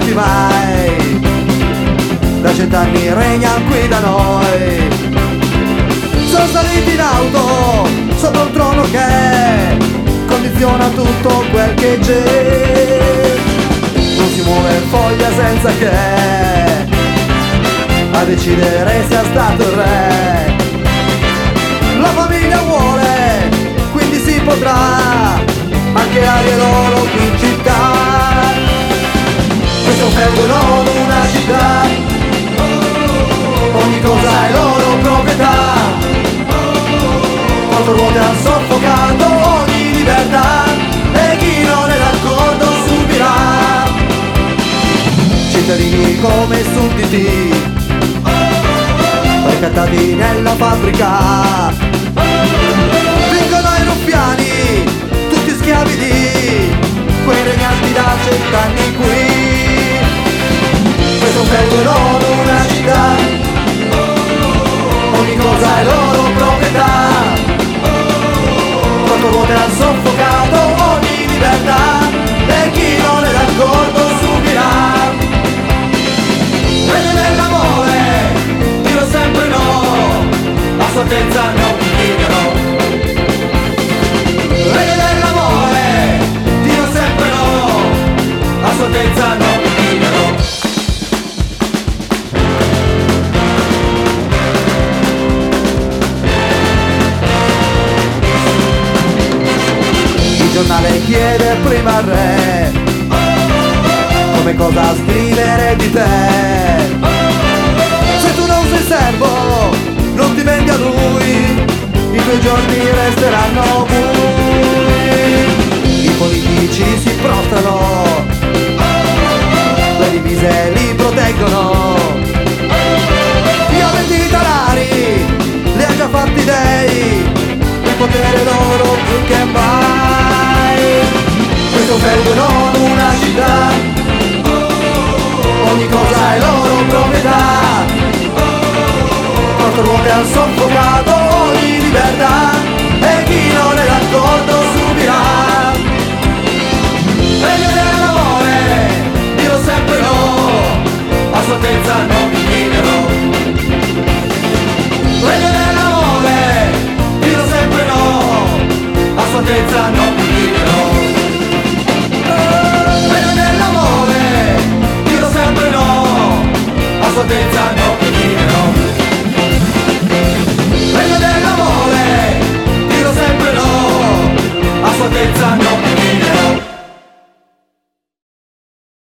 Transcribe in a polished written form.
cambiati mai, da 100 anni regnano qui da noi. Sono saliti in auto sopra un trono che condiziona tutto quel che c'è. Non si muove foglia senza che a decidere sia stato il re. La famiglia vuole, quindi si potrà anche avere loro qui in città. Questo feudo non una città, ogni cosa è loro proprietà. Quattro ruote hanno soffocato ogni libertà e chi non è d'accordo subirà. Cittadini come sudditi ricattati nella fabbrica, vincono i ruffiani, tutti schiavi di quei regnanti da 100 anni qui. Questo feudo è non una città, ogni cosa è loro proprietà. Quattro ruote hanno soffocato ogni libertà e chi non è d'accordo subirà. Vede nell'amore, dirò sempre no, a sua altezza non mi dirò. Vede nell'amore, dirò sempre no, a sua altezza non mi dirò. Il giornale chiede prima al re come cosa scrivere di te. Se tu non sei servo, non ti vendi a lui, i tuoi giorni resteranno bui. I politici si prostrano, le divise li proteggono. Io 20 talari li ha già fatti dei, il potere loro più che mai. Questo feudo è non una città, ogni cosa è loro proprietà. Quattro ruote hanno soffocato